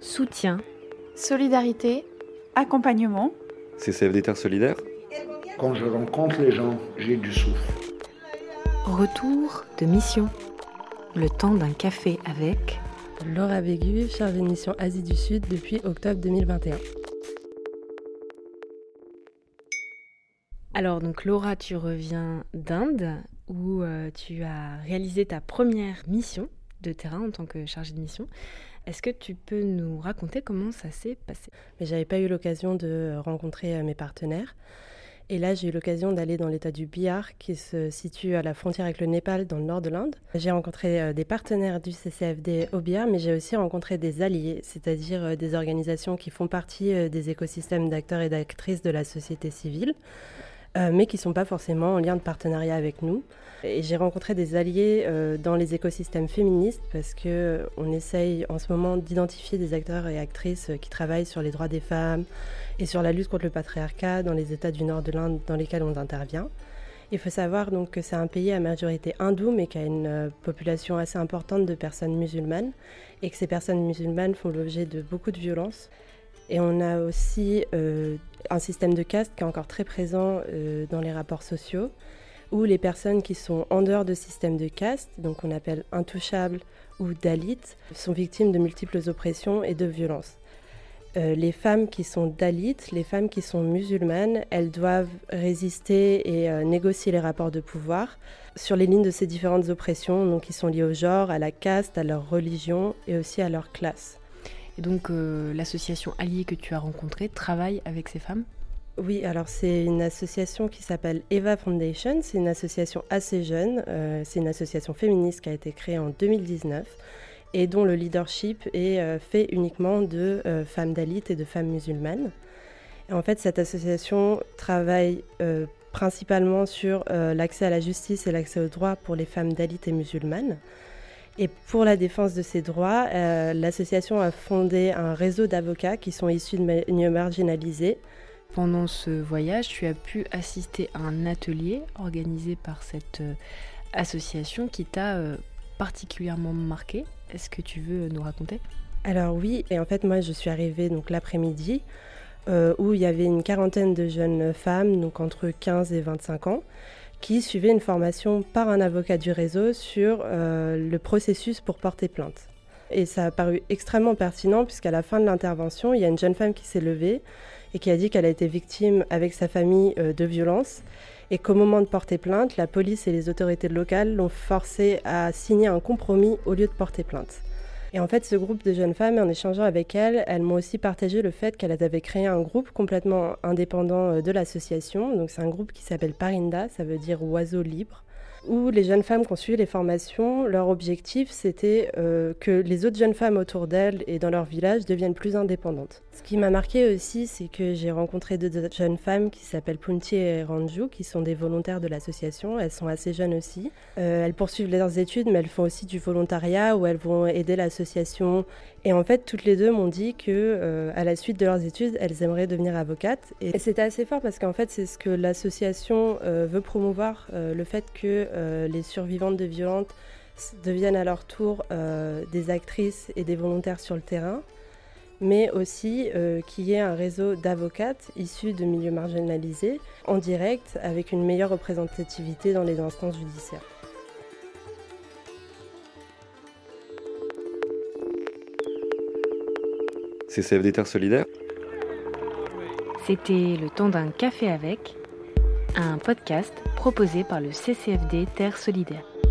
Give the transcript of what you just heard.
soutien, solidarité, accompagnement. CCFD Terre Solidaire. Quand je rencontre les gens, j'ai du souffle. retour de mission. Le temps d'un café avec Laura Bégu, chargée de mission Asie du Sud depuis octobre 2021. Alors donc Laura, tu reviens d'Inde où tu as réalisé ta première mission de terrain en tant que chargée de mission. Est-ce que tu peux nous raconter comment ça s'est passé ? Mais j'avais pas eu l'occasion de rencontrer mes partenaires. Et là, j'ai eu l'occasion d'aller dans l'état du Bihar, qui se situe à la frontière avec le Népal, dans le nord de l'Inde. J'ai rencontré des partenaires du CCFD au Bihar, mais j'ai aussi rencontré des alliés, c'est-à-dire des organisations qui font partie des écosystèmes d'acteurs et d'actrices de la société civile, mais qui ne sont pas forcément en lien de partenariat avec nous. Et j'ai rencontré des alliés dans les écosystèmes féministes parce qu'on essaye en ce moment d'identifier des acteurs et actrices qui travaillent sur les droits des femmes et sur la lutte contre le patriarcat dans les États du nord de l'Inde dans lesquels on intervient. Il faut savoir donc que c'est un pays à majorité hindoue mais qui a une population assez importante de personnes musulmanes et que ces personnes musulmanes font l'objet de beaucoup de violences. Et on a aussi un système de caste qui est encore très présent dans les rapports sociaux, où les personnes qui sont en dehors de système de caste, donc on appelle intouchables ou dalits, sont victimes de multiples oppressions et de violences. Les femmes qui sont dalits, les femmes qui sont musulmanes, elles doivent résister et négocier les rapports de pouvoir sur les lignes de ces différentes oppressions, donc qui sont liées au genre, à la caste, à leur religion et aussi à leur classe. Et donc l'association alliée que tu as rencontrée travaille avec ces femmes ? Oui, alors c'est une association qui s'appelle Eva Foundation, c'est une association assez jeune, c'est une association féministe qui a été créée en 2019 et dont le leadership est fait uniquement de femmes dalits et de femmes musulmanes. Et en fait, cette association travaille principalement sur l'accès à la justice et l'accès aux droits pour les femmes dalits et musulmanes. Et pour la défense de ces droits, l'association a fondé un réseau d'avocats qui sont issus de milieux marginalisés. Pendant ce voyage, tu as pu assister à un atelier organisé par cette association qui t'a particulièrement marqué. Est-ce que tu veux nous raconter ? Alors oui, et en fait moi je suis arrivée donc l'après-midi où il y avait une quarantaine de jeunes femmes, donc entre 15 et 25 ans, qui suivaient une formation par un avocat du réseau sur le processus pour porter plainte. Et ça a paru extrêmement pertinent puisqu'à la fin de l'intervention, il y a une jeune femme qui s'est levée et qui a dit qu'elle a été victime avec sa famille de violences et qu'au moment de porter plainte, la police et les autorités locales l'ont forcée à signer un compromis au lieu de porter plainte. Et en fait, ce groupe de jeunes femmes, en échangeant avec elles m'ont aussi partagé le fait qu'elles avaient créé un groupe complètement indépendant de l'association. Donc c'est un groupe qui s'appelle Parinda, ça veut dire oiseau libre, où les jeunes femmes qui ont suivi les formations, leur objectif c'était que les autres jeunes femmes autour d'elles et dans leur village deviennent plus indépendantes. Ce qui m'a marqué aussi, c'est que j'ai rencontré deux jeunes femmes qui s'appellent Punti et Ranju, qui sont des volontaires de l'association. Elles sont assez jeunes aussi. Elles poursuivent leurs études, mais elles font aussi du volontariat où elles vont aider l'association. Et en fait, toutes les deux m'ont dit que, à la suite de leurs études, elles aimeraient devenir avocates. Et c'était assez fort parce qu'en fait, c'est ce que l'association veut promouvoir, le fait que les survivantes de violences deviennent à leur tour des actrices et des volontaires sur le terrain, mais aussi qu'il y ait un réseau d'avocates issus de milieux marginalisés en direct avec une meilleure représentativité dans les instances judiciaires. CCFD Terre Solidaire. C'était le temps d'un café avec, un podcast proposé par le CCFD Terre Solidaire.